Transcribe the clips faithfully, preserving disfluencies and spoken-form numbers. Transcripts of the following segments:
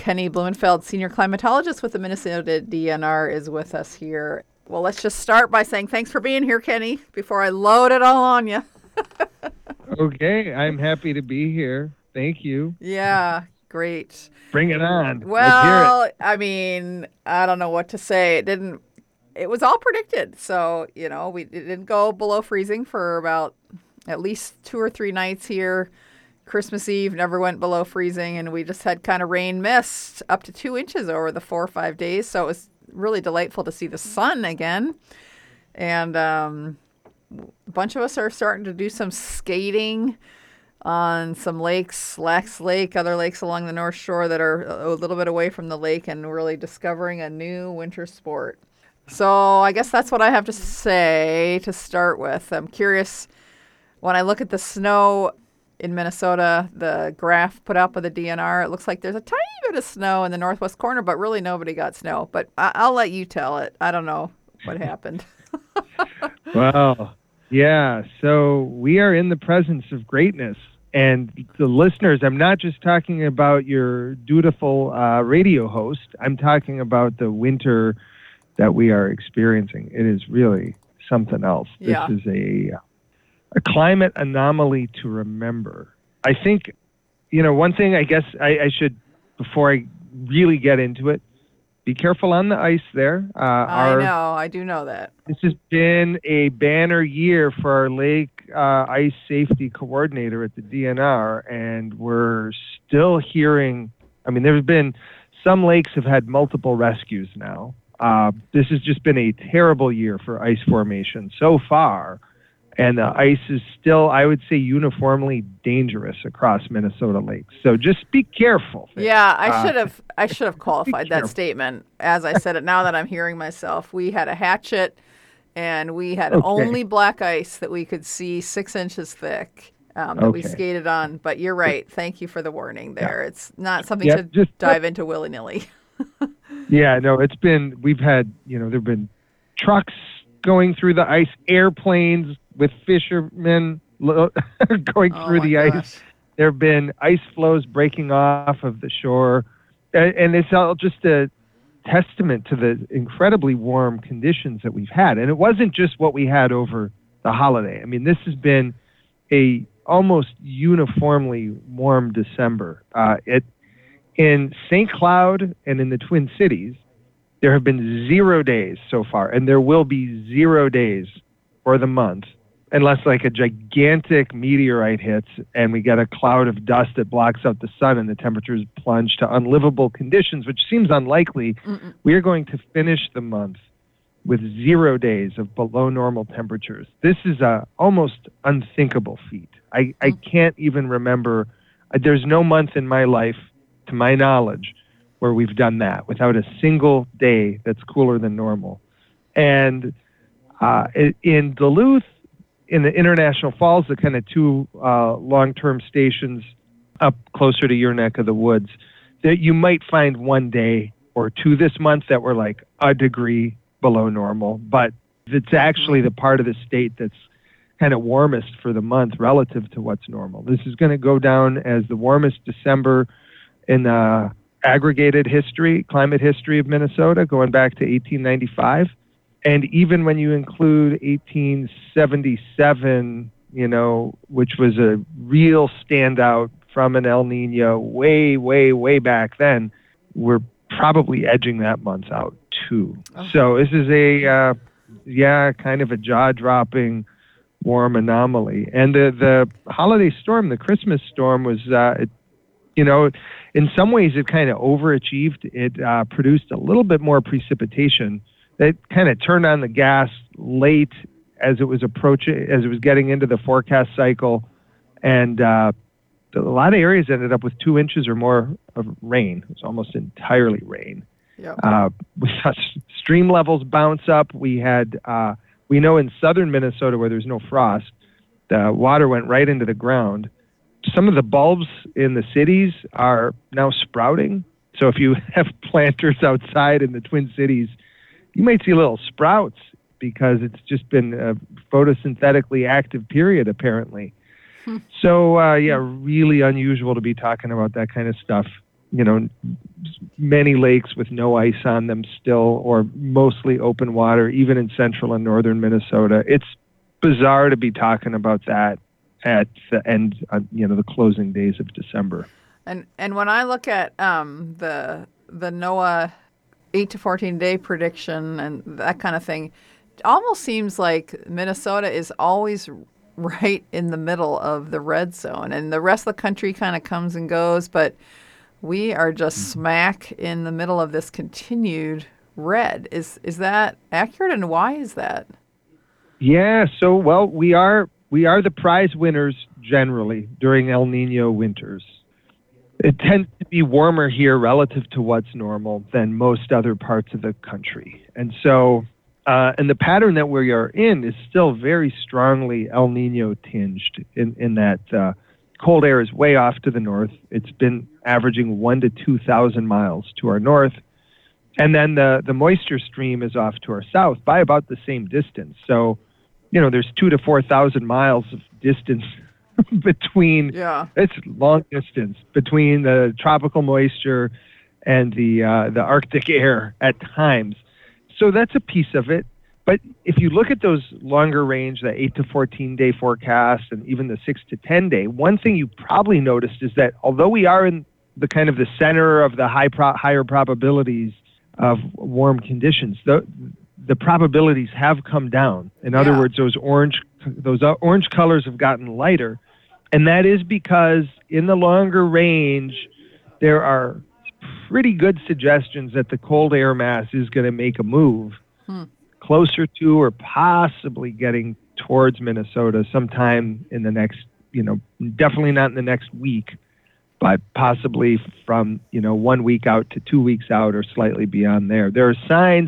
Kenny Blumenfeld, senior climatologist with the Minnesota D N R, is with us here. Well, let's just start by saying thanks for being here, Kenny, before I load it all on you. Okay, I'm happy to be here. Thank you. Yeah, great. Bring it on. Well, Let's hear it. I mean, I don't know what to say. It didn't, it was all predicted. So, you know, we it didn't go below freezing for about at least two or three nights here. Christmas Eve never went below freezing, and we just had kind of rain mist up to two inches over the four or five days. So it was really delightful to see the sun again. And um, a bunch of us are starting to do some skating on some lakes, Lax Lake, other lakes along the North Shore that are a little bit away from the lake, and really discovering a new winter sport. So I guess that's what I have to say to start with. I'm curious, when I look at the snow in Minnesota, the graph put up by the D N R, it looks like there's a tiny bit of snow in the northwest corner, but really nobody got snow. But I- I'll let you tell it. I don't know what happened. Well, yeah, so we are in the presence of greatness. And the listeners, I'm not just talking about your dutiful uh, radio host. I'm talking about the winter that we are experiencing. It is really something else. Yeah. This is a a climate anomaly to remember. I think, you know, one thing I guess I, I should, before I really get into it, be careful on the ice there. Uh, I our, know. I do know that. This has been a banner year for our lake uh, ice safety coordinator at the D N R, and we're still hearing, I mean, there's been, some lakes have had multiple rescues now. Uh, this has just been a terrible year for ice formation so far. And the ice is still, I would say, uniformly dangerous across Minnesota lakes. So just be careful. there. Yeah, I Uh, should have I should have qualified that careful. statement as I said it. Now that I'm hearing myself, we had a hatchet, and we had Okay. only black ice that we could see six inches thick um, that we Okay. skated on. But you're right. Thank you for the warning there. It's not something Yep, to just- dive into willy nilly. Yeah, no, it's been, we've had, you know, there have been trucks going through the ice, airplanes with fishermen lo- going Oh through my the gosh. ice. There have been ice floes breaking off of the shore. And, and it's all just a testament to the incredibly warm conditions that we've had. And it wasn't just what we had over the holiday. I mean, this has been a almost uniformly warm December. Uh, it, in Saint Cloud and in the Twin Cities, there have been zero days so far, and there will be zero days for the month unless like a gigantic meteorite hits and we get a cloud of dust that blocks out the sun and the temperatures plunge to unlivable conditions, which seems unlikely. Mm-mm. We are going to finish the month with zero days of below normal temperatures. This is a almost unthinkable feat. I, I can't even remember. uh, There's no month in my life, to my knowledge, where we've done that without a single day that's cooler than normal. And uh, i- in Duluth, in the International Falls, the kind of two uh, long-term stations up closer to your neck of the woods, that you might find one day or two this month that were like a degree below normal, but it's actually the part of the state that's kind of warmest for the month relative to what's normal. This is going to go down as the warmest December in uh, aggregated history, climate history of Minnesota, going back to eighteen ninety-five. And even when you include eighteen seventy-seven, you know, which was a real standout from an El Nino way, way, way back then, we're probably edging that month out too. Oh. So this is a, uh, yeah, kind of a jaw-dropping warm anomaly. And the, the holiday storm, the Christmas storm was, uh, it, you know, in some ways it kind of overachieved. It uh, produced a little bit more precipitation. That kind of turned on the gas late as it was approaching, as it was getting into the forecast cycle. And uh, a lot of areas ended up with two inches or more of rain. It was almost entirely rain. Yep. Uh, we saw stream levels bounce up. We had, uh, we know in southern Minnesota where there's no frost, the water went right into the ground. Some of the bulbs in the cities are now sprouting. So if you have planters outside in the Twin Cities, you might see little sprouts because it's just been a photosynthetically active period, apparently. So, uh, yeah, really unusual to be talking about that kind of stuff you know, many lakes with no ice on them still, or mostly open water, even in central and northern Minnesota. It's bizarre to be talking about that at the end, uh, you know, the closing days of December. And and when I look at um, the the NOAA eight to fourteen day prediction and that kind of thing, it almost seems like Minnesota is always right in the middle of the red zone, and the rest of the country kind of comes and goes, but we are just smack in the middle of this continued red. Is is that accurate, and why is that? Yeah, so well, we are we are the prize winners generally during El Nino winters. It tends to be warmer here relative to what's normal than most other parts of the country. And so, uh, and the pattern that we are in is still very strongly El Nino tinged in, in that uh, cold air is way off to the north. It's been averaging one to two thousand miles to our north. And then the, the moisture stream is off to our south by about the same distance. So, you know, there's two to four thousand miles of distance between, yeah. It's long distance between the tropical moisture and the uh, the Arctic air at times. So that's a piece of it. But if you look at those longer range, the eight to fourteen day forecast, and even the six to ten day, one thing you probably noticed is that although we are in the kind of the center of the high pro- higher probabilities of warm conditions, the the probabilities have come down. In other yeah. words, those orange those orange colors have gotten lighter. And that is because in the longer range, there are pretty good suggestions that the cold air mass is going to make a move hmm. closer to or possibly getting towards Minnesota sometime in the next, you know, definitely not in the next week, but possibly from, you know, one week out to two weeks out or slightly beyond there. There are signs,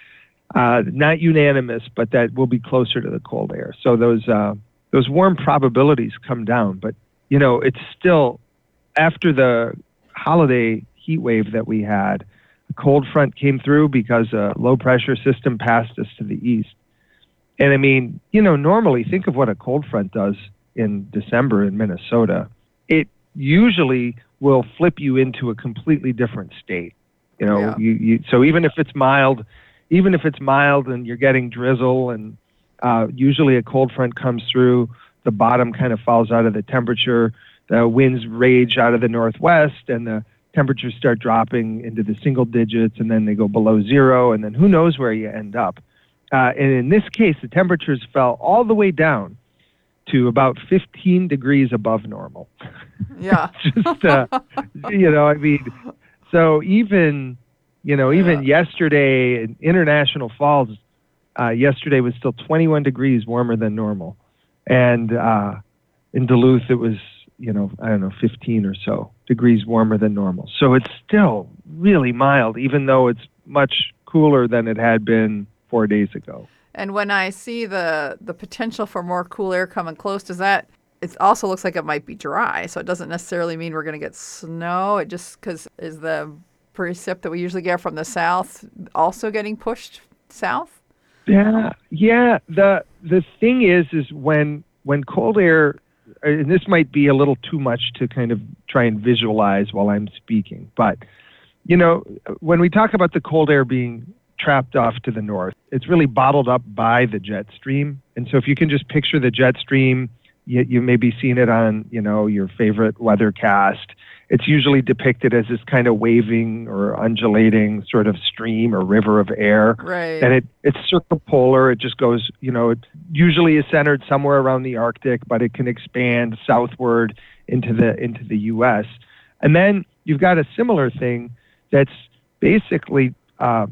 uh, not unanimous, but that will be closer to the cold air. So those, uh, Those warm probabilities come down, but, you know, it's still, after the holiday heat wave that we had, a cold front came through because a low-pressure system passed us to the east. And, I mean, you know, normally, think of what a cold front does in December in Minnesota. It usually will flip you into a completely different state. You know, yeah. you, you so even if it's mild, even if it's mild and you're getting drizzle and Uh, usually a cold front comes through, the bottom kind of falls out of the temperature, the winds rage out of the northwest, and the temperatures start dropping into the single digits, and then they go below zero, and then who knows where you end up. Uh, and in this case, the temperatures fell all the way down to about fifteen degrees above normal. Yeah. Just, uh, you know, I mean, so even, you know, even yeah. yesterday in International Falls, Uh, yesterday was still twenty-one degrees warmer than normal. And uh, in Duluth, it was, you know, I don't know, fifteen or so degrees warmer than normal. So it's still really mild, even though it's much cooler than it had been four days ago. And when I see the, the potential for more cool air coming close, does that, it also looks like it might be dry. So it doesn't necessarily mean we're going to get snow. It just, because is the precip that we usually get from the south also getting pushed south? Yeah, yeah. The the thing is, is when when cold air, and this might be a little too much to kind of try and visualize while I'm speaking, but you know, when we talk about the cold air being trapped off to the north, it's really bottled up by the jet stream. And so if you can just picture the jet stream, you, you may be seeing it on, you know, your favorite weathercast. It's usually depicted as this kind of waving or undulating sort of stream or river of air. Right. And it, it's circumpolar. It just goes, you know, it usually is centered somewhere around the Arctic, but it can expand southward into the into the U S. And then you've got a similar thing that's basically uh,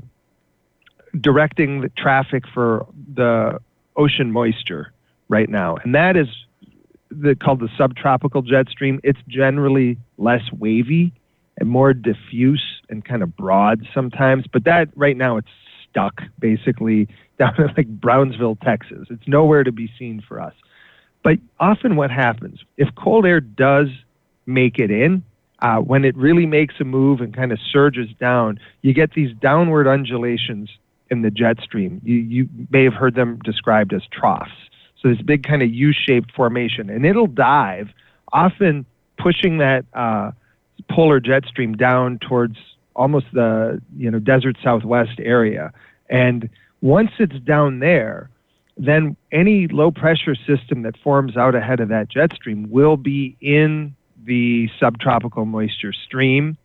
directing the traffic for the ocean moisture right now. And that is the, called the subtropical jet stream. It's generally less wavy and more diffuse and kind of broad sometimes. But that right now it's stuck basically down in like Brownsville, Texas. It's nowhere to be seen for us. But often what happens, if cold air does make it in, uh, when it really makes a move and kind of surges down, you get these downward undulations in the jet stream. You, you may have heard them described as troughs. So this big kind of U-shaped formation, and it'll dive, often pushing that uh, polar jet stream down towards almost the you know desert Southwest area. And once it's down there, then any low pressure system that forms out ahead of that jet stream will be in the subtropical moisture stream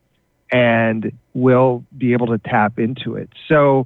and will be able to tap into it. So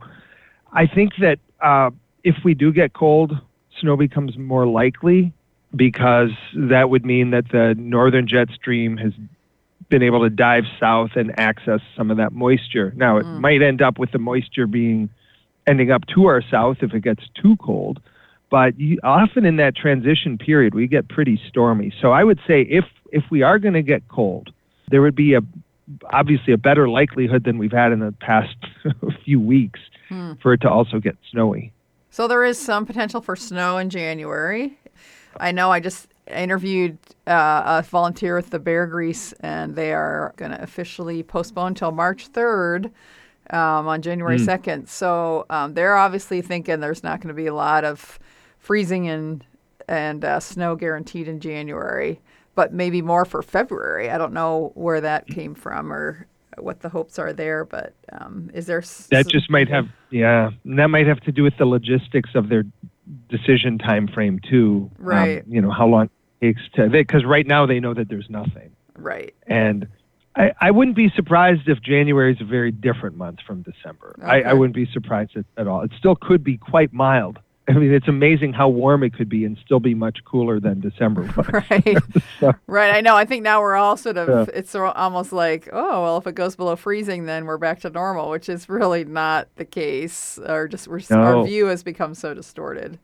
I think that uh, if we do get cold, snow becomes more likely, because that would mean that the northern jet stream has been able to dive south and access some of that moisture. Now, it mm. might end up with the moisture being ending up to our south if it gets too cold, but you, often in that transition period, we get pretty stormy. So I would say if if we are going to get cold, there would be a obviously a better likelihood than we've had in the past few weeks hmm. for it to also get snowy. So there is some potential for snow in January. I know I just interviewed uh, a volunteer with the Bear Grease, and they are going to officially postpone until March third um, on January mm. second. So um, they're obviously thinking there's not going to be a lot of freezing and, and uh, snow guaranteed in January, but maybe more for February. I don't know where that came from or what the hopes are there, but um, is there... S- that just might have, yeah, that might have to do with the logistics of their decision time frame too. Right. Um, you know, how long it takes to, because right now they know that there's nothing. Right. And I, I wouldn't be surprised if January is a very different month from December. Okay. I, I wouldn't be surprised at, at all. It still could be quite mild. I mean, it's amazing how warm it could be and still be much cooler than December was. Right. So, right. I know. I think now we're all sort of, yeah. it's almost like, oh, well, if it goes below freezing, then we're back to normal, which is really not the case. Or just we're, no. our view has become so distorted.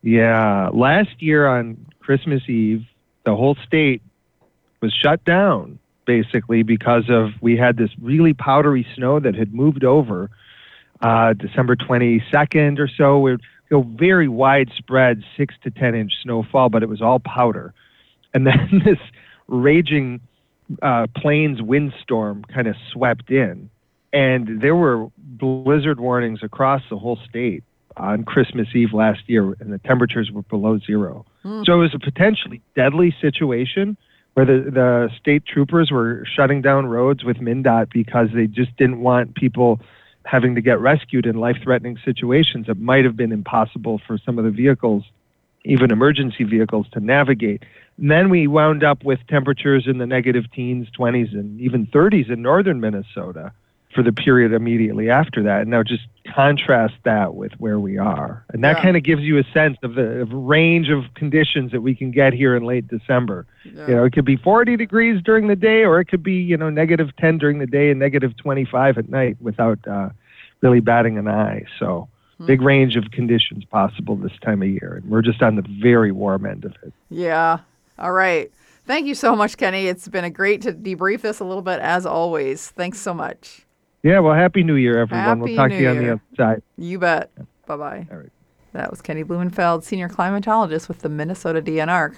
Yeah. Last year on Christmas Eve, the whole state was shut down, basically, because of we had this really powdery snow that had moved over uh, December twenty-second or so. We're go very widespread six to ten inch snowfall, but it was all powder. And then this raging uh, plains windstorm kind of swept in, and there were blizzard warnings across the whole state on Christmas Eve last year, and the temperatures were below zero. Mm. So it was a potentially deadly situation where the, the state troopers were shutting down roads with MnDOT because they just didn't want people having to get rescued in life-threatening situations that might have been impossible for some of the vehicles, even emergency vehicles, to navigate. And then we wound up with temperatures in the negative teens, twenties, and even thirties in northern Minnesota for the period immediately after that. And now just contrast that with where we are. And that yeah. kind of gives you a sense of the of range of conditions that we can get here in late December. Yeah. You know, it could be forty degrees during the day, or it could be, you know, negative ten during the day and negative twenty-five at night without uh, really batting an eye. So hmm. big range of conditions possible this time of year. And we're just on the very warm end of it. Yeah. All right. Thank you so much, Kenny. It's been a great to debrief this a little bit, as always. Thanks so much. Yeah, well, Happy New Year, everyone. Happy we'll talk New to you Year. on the other side. You bet. Bye-bye. All right. That was Kenny Blumenfeld, senior climatologist with the Minnesota D N R.